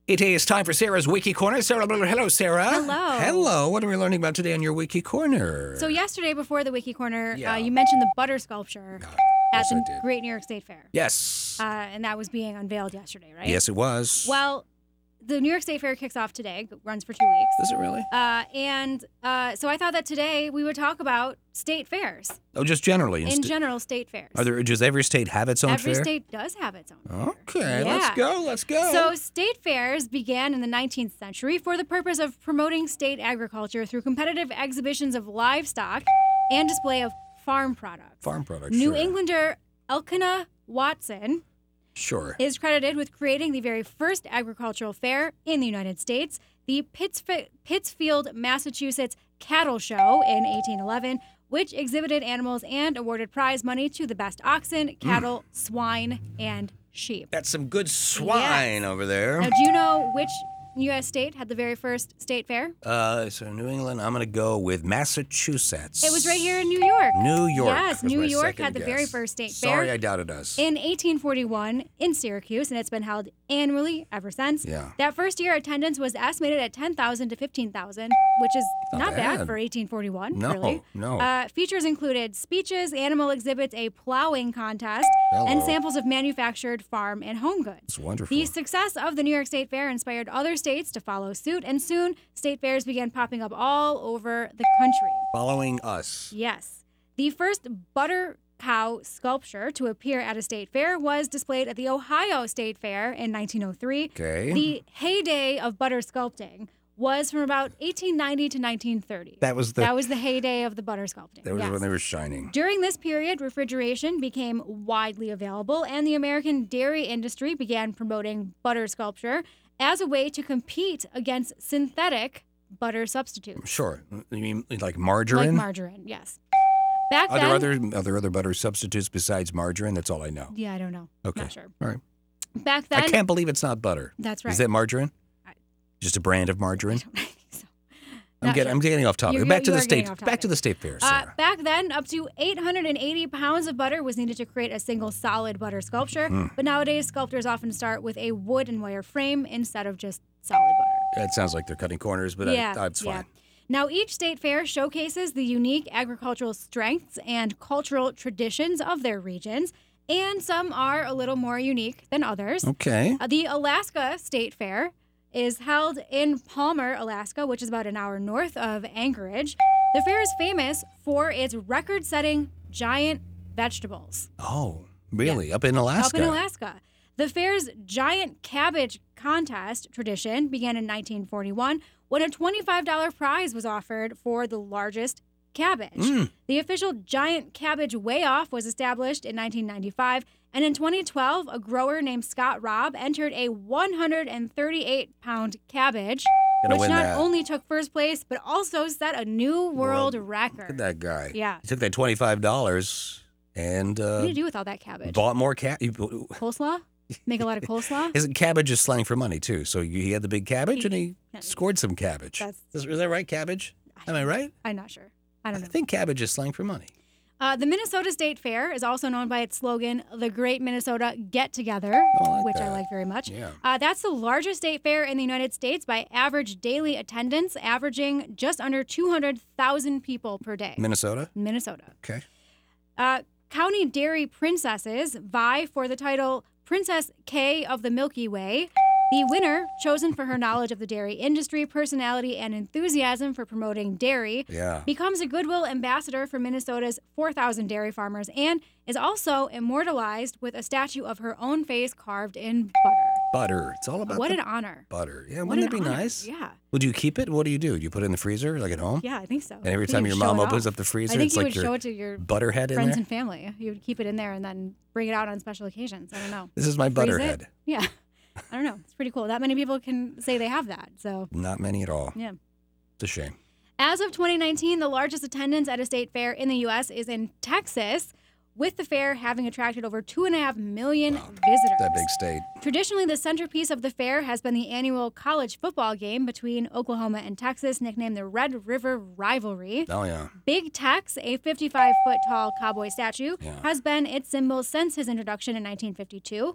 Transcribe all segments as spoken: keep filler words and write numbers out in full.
It is time for Sarah's Wiki Corner. Sarah, hello, Sarah. Hello. Hello. What are we learning about today on your Wiki Corner? So yesterday, before the Wiki Corner, Yeah. uh, you mentioned the butter sculpture Ah, at yes, I the did. Great New York State Fair. Yes. Uh, and that was being unveiled yesterday, right? Yes, it was. Well, the New York State Fair kicks off today, runs for two weeks. Is it really? Uh, and uh, so I thought that today we would talk about state fairs. Oh, just generally. In sta- general, state fairs. Are there? Does every state have its own Every fair? state does have its own fair. Okay, Yeah. let's go. Let's go. So state fairs began in the nineteenth century for the purpose of promoting state agriculture through competitive exhibitions of livestock and display of farm products. Farm products. New sure. Englander Elkanah Watson Sure. is credited with creating the very first agricultural fair in the United States, the Pittsf- Pittsfield, Massachusetts Cattle Show in eighteen eleven, which exhibited animals and awarded prize money to the best oxen, cattle, swine, and sheep. That's some good swine over there. Now, do you know which U S state had the very first state fair? Uh, so New England, I'm going to go with Massachusetts. It was right here in New York. New York. Yes, was New my York second had the very guess. first state Sorry, fair. I doubted us. In eighteen forty-one in Syracuse, and it's been held annually ever since. Yeah. That first year, attendance was estimated at ten thousand to fifteen thousand, which is Not not, bad. bad. for eighteen forty-one, No, really. no. Uh, features included speeches, animal exhibits, a plowing contest, and Hello. samples of manufactured farm and home goods. It's wonderful. The success of the New York State Fair inspired other states to follow suit, and soon state fairs began popping up all over the country. Following us. Yes. The first butter cow sculpture to appear at a state fair was displayed at the Ohio State Fair in nineteen oh three. Okay. The heyday of butter sculpting was from about eighteen ninety to nineteen thirty. That was the That was the heyday of the butter sculpting. that was yes. when they were shining. During this period, refrigeration became widely available, and the American dairy industry began promoting butter sculpture as a way to compete against synthetic butter substitutes. Sure. You mean like margarine? Like margarine, yes. Back Are then, there other are there other butter substitutes besides margarine? That's all I know. yeah, I don't know. Okay. Not sure. All right. Back then, I can't believe it's not butter. that's right. Is that margarine? I- Just a brand of margarine? I don't think so. I'm Not getting sure. I'm getting off topic. You- back to you the are getting state off back to topic. the state fair, Uh, Sarah. back then, up to eight hundred eighty pounds of butter was needed to create a single solid butter sculpture. Mm. But nowadays, sculptors often start with a wood and wire frame instead of just solid butter. That sounds like they're cutting corners, but yeah, I, that's yeah. fine. Now, each state fair showcases the unique agricultural strengths and cultural traditions of their regions, and some are a little more unique than others. Okay. Uh, the Alaska State Fair is held in Palmer, Alaska, which is about an hour north of Anchorage. The fair is famous for its record-setting giant vegetables. Oh, really? Up in Alaska? Up in Alaska. The fair's giant cabbage contest tradition began in nineteen forty-one when a twenty-five dollars prize was offered for the largest cabbage. Mm. The official giant cabbage weigh-off was established in nineteen ninety-five, and in twenty twelve, a grower named Scott Robb entered a one hundred thirty-eight pound cabbage, Gonna which win not that. only took first place, but also set a new world, Look record. at that guy. Yeah. He took that twenty-five dollars and What uh, do you do with all that cabbage? bought more cat. Coleslaw? Make a lot of coleslaw? Isn't cabbage is slang for money too? So you, he had the big cabbage and he Yeah. scored some cabbage. That's- Is, is that right? Cabbage? Am I right? I'm not sure. I don't I know. think cabbage is slang for money. Uh, the Minnesota State Fair is also known by its slogan, The Great Minnesota Get Together, I like which I that. like very much. Yeah. Uh, that's the largest state fair in the United States by average daily attendance, averaging just under two hundred thousand people per day. Minnesota? Minnesota. Okay. Uh, County Dairy Princesses vie for the title Princess K of the Milky Way. The winner, chosen for her knowledge of the dairy industry, personality, and enthusiasm for promoting dairy, Yeah. becomes a goodwill ambassador for Minnesota's four thousand dairy farmers and is also immortalized with a statue of her own face carved in butter. Butter. It's all about What the an honor. butter. Yeah, What wouldn't that an be honor. nice? Yeah. Would you keep it? What do you do? Do you put it in the freezer, like at home? Yeah, I think so. And every I think time you'd your show mom it opens off. up the freezer, I think it's you like would your show it to your butter head in friends there. and family. You would keep it in there and then bring it out on special occasions. I don't know. This is my Freeze butter it. head. Yeah. I don't know. It's pretty cool. That many people can say they have that. So, Not many at all. yeah. It's a shame. As of twenty nineteen, the largest attendance at a state fair in the U S is in Texas, with the fair having attracted over two and a half million Wow. visitors. That big state. Traditionally, the centerpiece of the fair has been the annual college football game between Oklahoma and Texas, nicknamed the Red River Rivalry. Oh, yeah. Big Tex, a fifty-five foot tall cowboy statue, Yeah. has been its symbol since his introduction in nineteen fifty-two.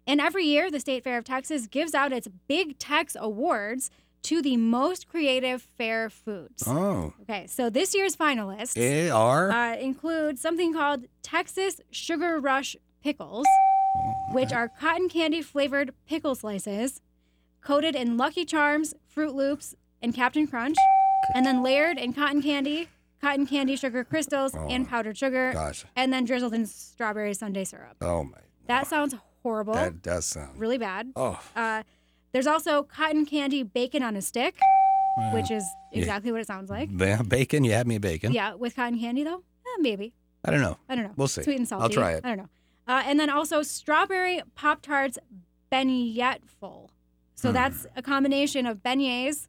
And every year, the State Fair of Texas gives out its Big Tex Awards to the most creative fair foods. Oh. Okay, so this year's finalists They are? uh, include something called Texas Sugar Rush Pickles, which are cotton candy flavored pickle slices coated in Lucky Charms, Fruit Loops, and Captain Crunch, and then layered in cotton candy, cotton candy sugar crystals, Oh, and powdered sugar, gosh. and then drizzled in strawberry sundae syrup. Oh, my. That sounds horrible. That does sound. Really bad. Oh. Uh, there's also cotton candy bacon on a stick, Well, which is yeah. exactly what it sounds like. Ba- Bacon? You had me a bacon. Yeah, with cotton candy, though? Eh, maybe. I don't know. I don't know. We'll see. Sweet and salty. I'll try it. I don't know. Uh, and then also strawberry Pop-Tarts Beignetteful. So Hmm. that's a combination of beignets,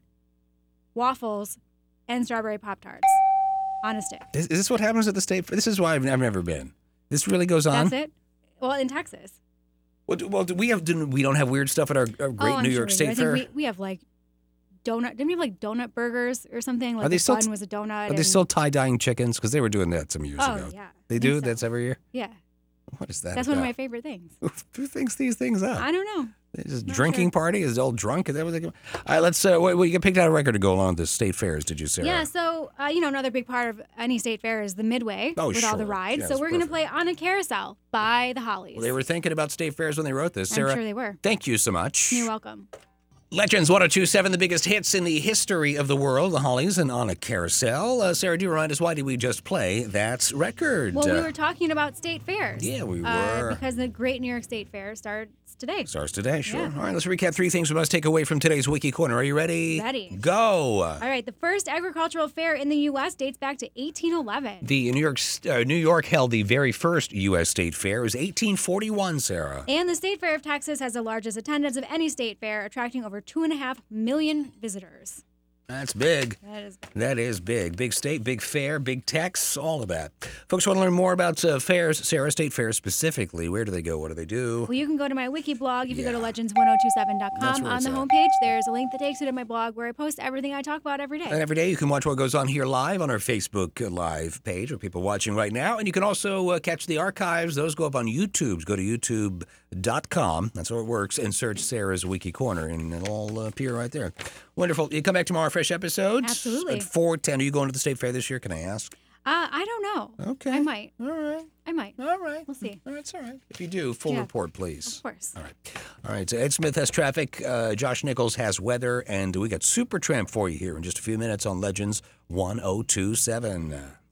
waffles, and strawberry Pop-Tarts on a stick. Is, is this what happens at the state fair? This is why I've, I've never been. This really goes on? That's it? Well, in Texas. Well, do, well, do we have do we don't have weird stuff at our, our great oh, I'm New sure York we do. State I Fair? think we, we have like donut. Didn't we have like donut burgers or something? Like Are they the still bun t- was a donut. Are they and- still tie-dyeing chickens? Because they were doing that some years Oh, ago. yeah. They I think do? so. That's every year? Yeah. What is that That's one of about? my favorite things. Who thinks these things up? I don't know. It's just Not drinking sure. party? Is it all drunk? Is that what they go? All right, let's. Uh, what, what, you picked out a record to go along with the state fairs, did you, Sarah? Yeah, so, uh, you know, another big part of any state fair is the midway Oh, with all the sure. rides. Yeah, so it's we're going to perfect. play On a Carousel by the Hollies. Well, they were thinking about state fairs when they wrote this. I'm Sarah, sure they were. thank you so much. You're welcome. Legends one oh two point seven, the biggest hits in the history of the world, the Hollies and On a Carousel. Uh, Sarah, do remind us, why did we just play that record? Well, we Uh, were talking about state fairs. Yeah, we Uh, were. because the Great New York State Fair starts today. Starts today, sure. Yeah. All right, let's recap three things we must take away from today's Wiki Corner. Are you ready? Ready. Go. All right, the first agricultural fair in the U S dates back to eighteen eleven. The New York uh, New York held the very first U S state fair. It was eighteen forty-one, Sarah. And the State Fair of Texas has the largest attendance of any state fair, attracting over two and a half million visitors. That's big. That is That is big. Big state, big fair, big tax, all of that. Folks want to learn more about uh, fairs, Sarah, state fairs specifically. Where do they go? What do they do? Well, you can go to my wiki blog. If you go to Yeah. legends ten twenty-seven dot That's com. where On it's the at. homepage, there's a link that takes you to my blog where I post everything I talk about every day. And every day you can watch what goes on here live on our Facebook uh, live page with people watching right now. And you can also uh, catch the archives. Those go up on YouTube. Go to youtube dot com. That's how it works. And search Sarah's Wiki Corner, and it'll all uh, appear right there. Wonderful. You come back tomorrow, fresh episodes. Absolutely. At four ten. Are you going to the state fair this year? Can I ask? Uh, I don't know. Okay. I might. All right. I might. All right. We'll see. All right, it's all right. If you do, full Yeah. report, please. Of course. All right. All right. So Ed Smith has traffic. Uh, Josh Nichols has weather. And we got Supertramp for you here in just a few minutes on Legends one oh two point seven.